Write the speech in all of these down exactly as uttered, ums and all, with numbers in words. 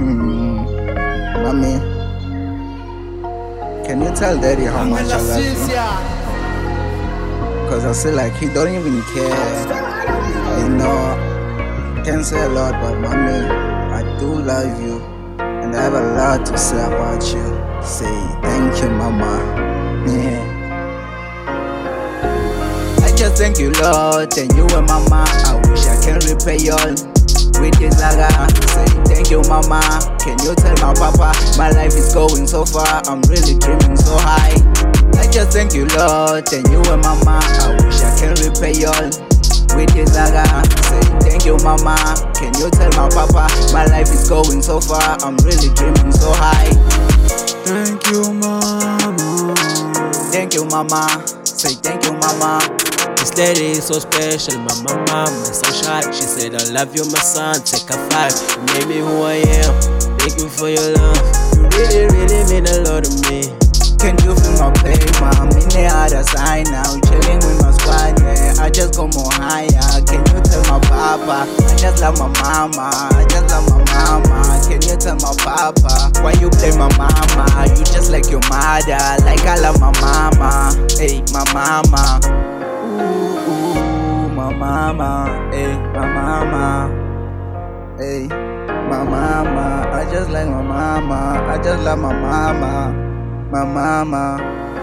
Hmm. Mommy, can you tell daddy how much I love you? Cause I feel like he don't even care. You know, can't say a lot, but mommy, I do love you. And I have a lot to say about you. Say thank you, mama. Yeah. I just thank you, Lord, and you and mama. I wish I can repay all with this saga. Say thank you, mama. Can you tell my papa my life is going so far? I'm really dreaming so high. I just thank you, Lord, and you and mama. I wish I can repay all with this saga. Say thank you, mama. Can you tell my papa my life is going so far? I'm really dreaming so high. Thank you, mama. Thank you, mama. Say thank you, mama. This lady is so special, my mama, my sunshine. She said, I love you, my son, take a five. You made me who I am, thank you for your love. You really, really mean a lot to me. Can you feel my pain, mom? In the other side now, chilling with my squad, yeah. I just go more higher. Can you tell my papa? I just love my mama, I just love my mama. Can you tell my papa? Why you play my mama? You just like your mother, like I love my mama. Hey, my mama. Ooh, ooh, my mama. Hey, my mama. Hey, my mama. I just like my mama, I just love my mama. My mama,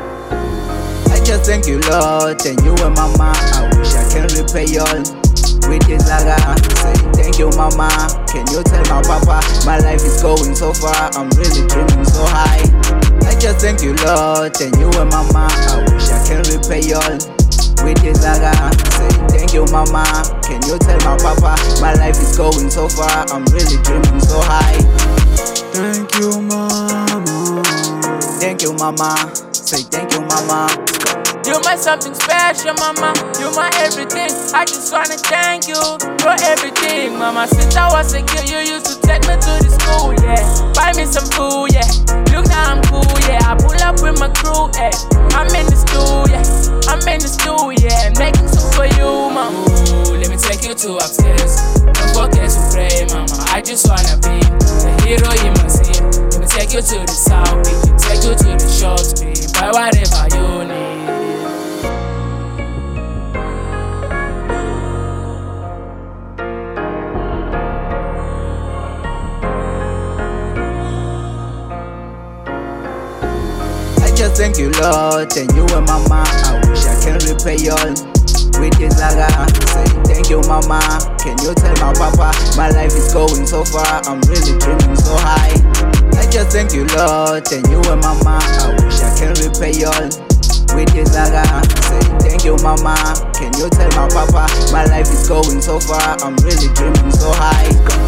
I just thank you, Lord, and you and mama. I wish I can repay all with this saga. Say thank you, mama. Can you tell my papa my life is going so far? I'm really dreaming so high. I just thank you, Lord, and you and mama. I wish I can repay all with this saga. Say thank you, mama. Can you tell my papa my life is going so far? I'm really dreaming so high. Thank you, mama. Thank you, mama. Say thank you, mama. You're my something special, mama. You're my everything. I just wanna thank you for everything, mama. Since I was a kid, you used to take me to the school, yeah. Buy me some food, yeah. Look now I'm cool, yeah. I pull up with my crew, yeah. I'm in the stool, yeah. I'm in the stool, yeah. Making soup for you, mama. Ooh, let me take you to upstairs. Don't forget to pray, mama. I just wanna be the hero in my city. Let me take you to the south beach. Take you to the short screen. Buy whatever you need. I just thank you, Lord, and you and mama. I wish I can repay all with this saga. Say thank you, mama. Can you tell my papa my life is going so far? I'm really dreaming so high. I just thank you, Lord, and you and mama. I wish I can repay all with this saga. Say thank you, mama. Can you tell my papa my life is going so far? I'm really dreaming so high.